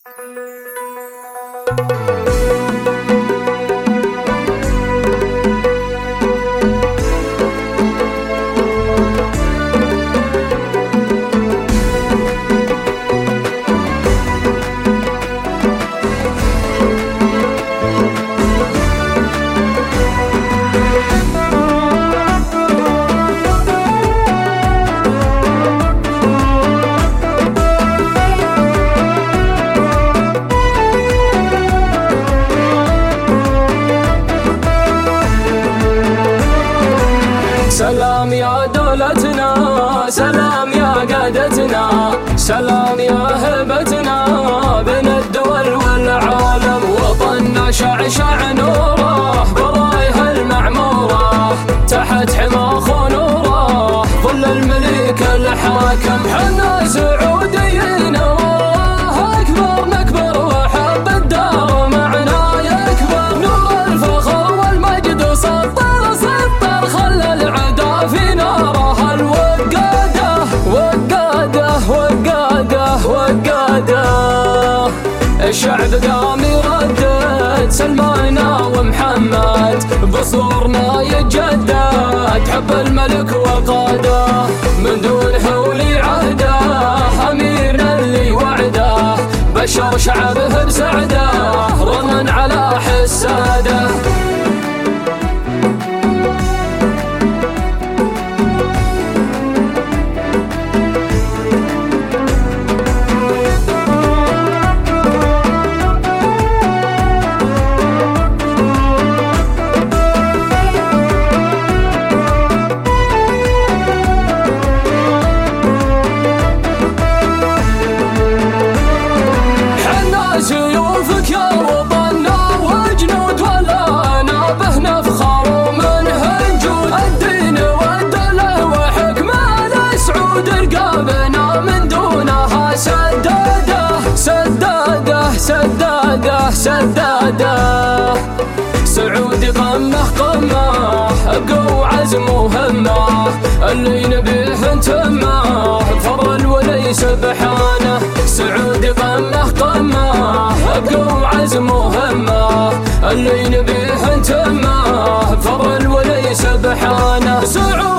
سلام يا دولتنا، سلام يا قادتنا، سلام يا هبتنا بين الدول والعالم. وطننا شعشع نوره برايه المعموره، تحت حما خنوره ظل الملك الحاكم. حنا سعوديين والله اكبر نكبر، وحب الدار معنا يكبر. نور الفخر والمجد سطر سطر، خلى العدا في ناره الوقاده وقاده وقاده وقاده. الشعب قام يردد سلمانا ومحمد، بصورنا يتجدد حب الملك وقاده. من دون حولي عهده اميرنا اللي وعده، بشر شعبه بسعده رغما على حساده. سيوفك يا وطننا وجنود ولانا به نفخر ومنه نجود. الدين والدولة وحكمة لسعود رقابنا، من دونها سداده سداده سداده سداده. سعودي قمه قمه بقوة عزم وهمه، اللي نبيه نتمه بفضل وليس بحانه. سعودي قمه قمه بقوة عزم وهمه، اللي نبيه نتمه بفضل وليس بحانه.